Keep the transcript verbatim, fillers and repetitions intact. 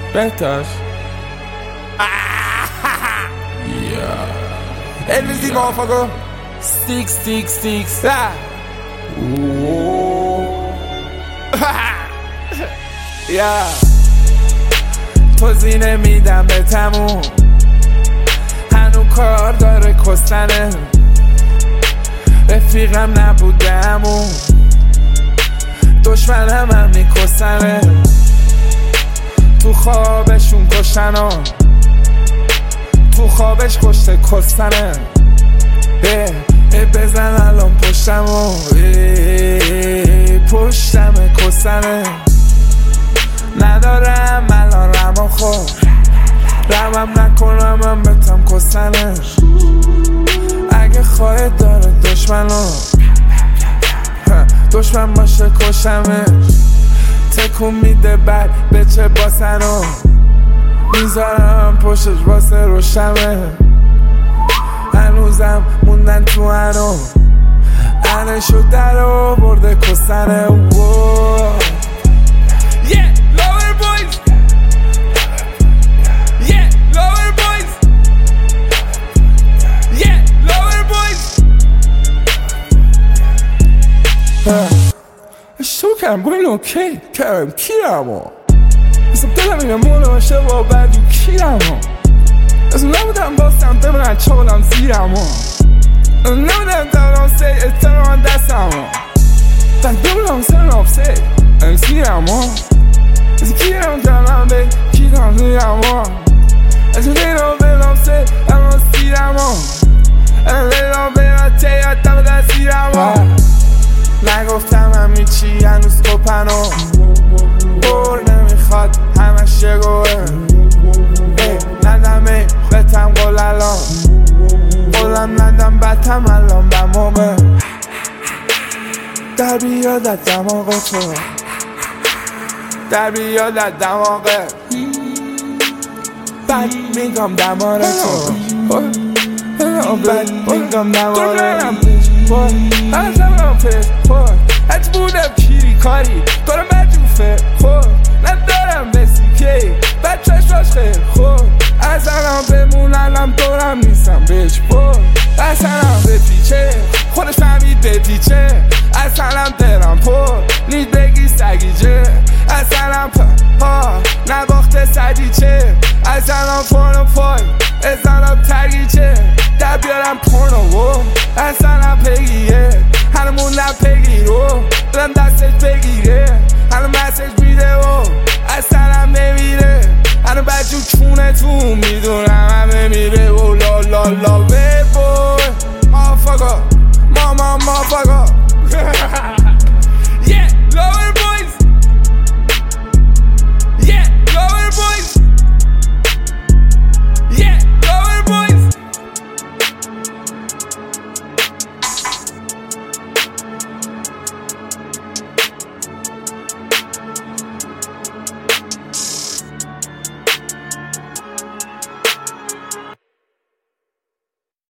بهتاش Everything motherfucker. Sticks, sticks, sticks. Ah. Yeah. توضیح میدم به تموم هنو کار داره کستنه رفیقم نبودمون دشمنم هم میکسنه تو خوابشون کشنه تو خوابش کشته کستنه اه اه بزن الان پشتمو پشتم کستنه ندارم الان رما خور رمم نکنم من بتم کستنه اگه خواهد داره دشمنو دشمن باشه کشمش تکون میده بعد به چه باسنو میذارم پشتش واسه روشمه هنوزم موندن تو هنو انشو در آورده کستنه Yeah, lower boys Yeah, lower boys Yeah, lower boys اشتو کم باید اوکی کرم کیرم ها اصلا دلم اینه مونه باشه با بدو کیرم ها اصلا نبودم باستم ببرن چالم زیرم ها نبودم دارم سی اتران دستم ها دن ببرم سرم سی امسیرم ها از کیرم دارم به کیرم زیرم ها از لیرم بلم سی اما سیرم ها از لیرم بلم تیه دم دستیرم ها نگفتم همی چی هنوز کپنو بور نمیخواد همش شگوه ندمه بتم گل الان گلم ندم بتم الان بمومه در بیادت دماغ تو در بیادت دماغه بد میگم دمار تو بد میگم دماره از همرم پس خور هج بودم کیری کاری دارم مجوفه خور ندارم بسی کی بچهش باش خیر خور از الان بموننم دورم نیستم بهش بور از الان به پیچه خودش فهمید به پیچه از الان دلم پر نید بگی سگیجه از الان ها نباخته سدیچه از الان پرنو پای از الان تگیچه در بیارم پرنو و از الان پگیه هنمون نپگی رو برم دستش بگیره هنم مسج میده و از الان نمیره هنم بجو چونه تو میدونم همه میره و لا لا لا